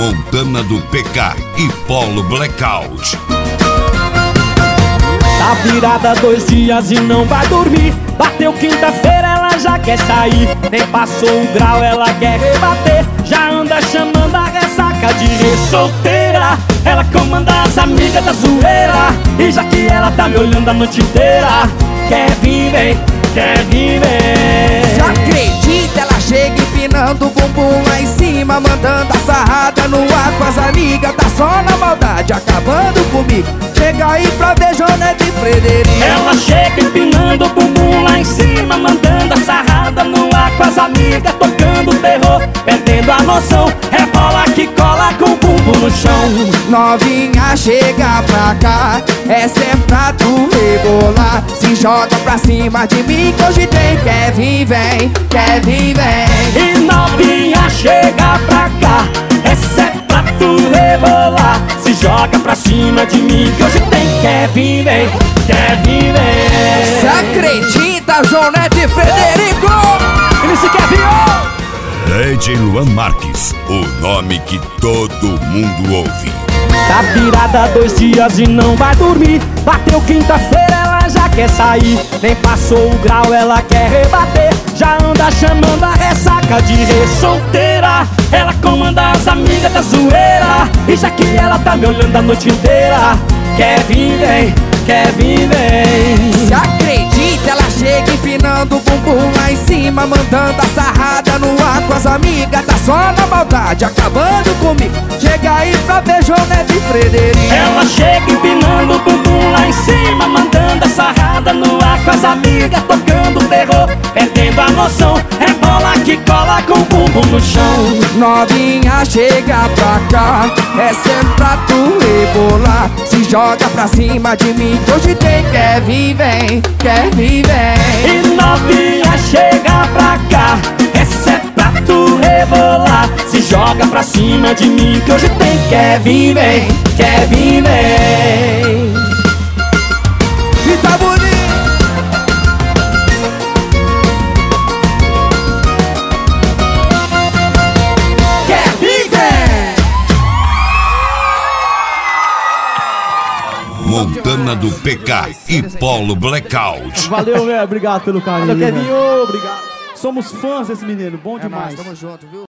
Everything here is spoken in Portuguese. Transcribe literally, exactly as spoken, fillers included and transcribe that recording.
Montana do P K e Polo Blackout. Tá virada dois dias e não vai dormir. Bateu quinta-feira, ela já quer sair. Nem passou o grau, ela quer rebater. Já anda chamando a ressaca de re-solteira. Ela comanda as amigas da zoeira. E já que ela tá me olhando a noite inteira, quer vir, vem, quer vir, vem. Você acredita? Ela chega empinando o bumbum lá em cima, mandando a sarrada no ar com as amigas. Tá só na maldade, acabando comigo. Chega aí pra ver Jonete e Frederico. Ela chega empinando o bumbum lá em cima, mandando a sarrada no ar com as amigas, tocando terror, perdendo a noção. Rebola que cola com o bumbum no chão. Novinha, chega pra cá, essa é pra tu rebolar. Se joga pra cima de mim que hoje tem. Quer vir, vem, quer vir, vem. E novinha, chega pra cá, essa é pra tu rebolar. Se joga pra cima de mim que hoje tem. Quer vir, vem, quer vir, vem. Você acredita, Jonete e Frederico? Ele se quer vir, oh! D J Luan Marques, o nome que todo mundo ouve. Tá virada dois dias e não vai dormir. Bateu quinta-feira, ela já quer sair. Nem passou o grau, ela quer rebater. Já anda chamando a ressaca de re-solteira. Ela comanda as amigas da zoeira. E já que ela tá me olhando a noite inteira, quer vir, vem, quer vir, vem. Você acredita? Ela chega empinando o bumbum lá em cima, mandando a sarrada no ar com as amigas. Tá só na maldade, acabando comigo. Chega aí pra ver Jonete e Frederico. Ela chega empinando o bumbum lá em cima, mandando a sarrada no ar com as amigas, tocando terror, perdendo a noção. Rebola que cola com o bumbum no chão. Novinha, chega pra cá, essa é pra tu rebolar. Se joga pra cima de mim que hoje tem. Quer vir, vem, quer vir, vem. E novinha, chega pra cá, essa é pra tu rebolar. Se joga pra cima de mim que hoje tem. Quer vir, vem, quer vir, vem. E tá bonito. Quer vir, vem. Montana do P K e Polo Blackout. Valeu, velho. Obrigado pelo carinho. Valeu, Kevinho. Obrigado. Somos fãs desse menino. Bom É demais. nóis, tamo junto, viu?